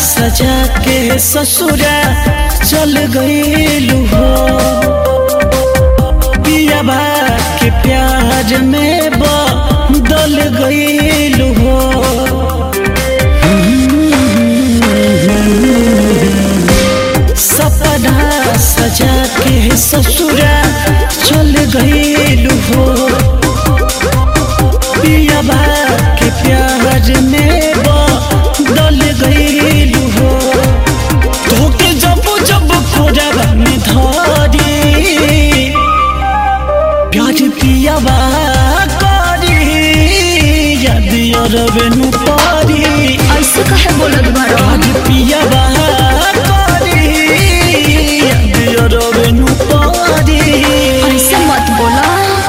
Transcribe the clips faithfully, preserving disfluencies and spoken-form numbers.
सजा के ससुरा चल गईलू हो, पियाबा के प्यार में बदल गईलू हो। सपना सजा के ससुरा चल गईलू हो, पियाबा के प्यार में बदल गईलू हो। तोके जब जब खोजबा में धरी प्यार पियाबा करी याद अरबेनु पारी। ऐसे कहे बोलत बारो? प्यार पियाबा करी याद अरबेनु पारी। ऐसे मत बोला।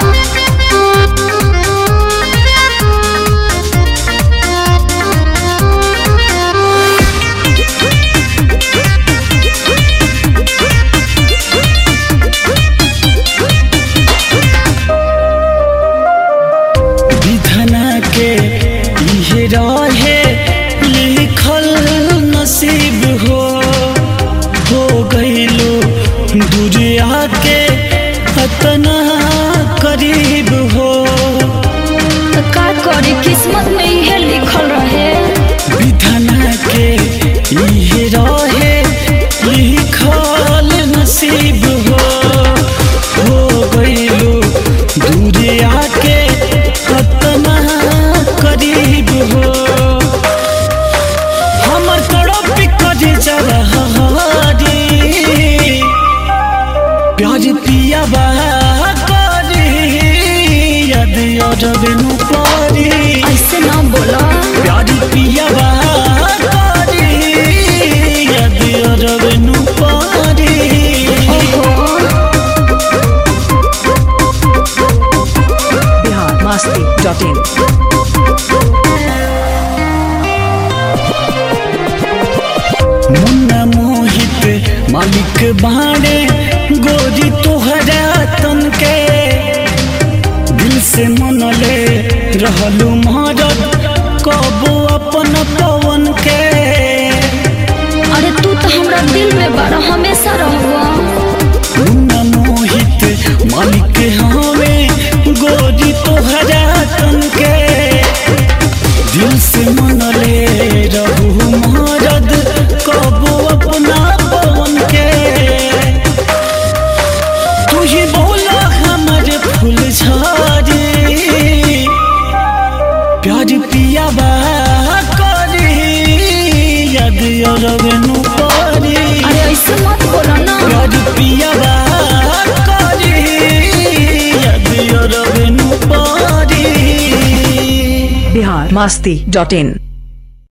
रहे लिखल नसीब हो, हो गईलो दुनिया के इतना करीब हो। का करी किस्मत में यह लिखल रहे। विधना के ये रहे लिखल नसीब हो, हो गईलो दुनिया के इतना करीब हो। हमर तड़प कर जवारी प्यार पियाबा करी याद अरबेनु पारी। ऐसे ना बोला। प्यार पियाबा करी याद अरबेनु पारी। बिहार मस्ती डॉट इन। मुन्ना मोहित मालिक बाड़े गोरी तोहरा तन के, दिल से मनले रहलू मरद कबो अपन पवन के। अरे तू तो हमरा दिल में बड़ा हमेशा रहबा। मुन्ना मोहित मालिक हमें गोरी तोहरा तन के, दिल से मनले रहू मरद कबो अपना पवन के। तू ही बोला हमर फूल झाड़ी प्यार पियाबा करी याद अरबेनु पारी। अरे ऐसे मत बोला ना। प्यार पियाबा करी याद अरबेनु पारी। बिहार मस्ती डॉट इन।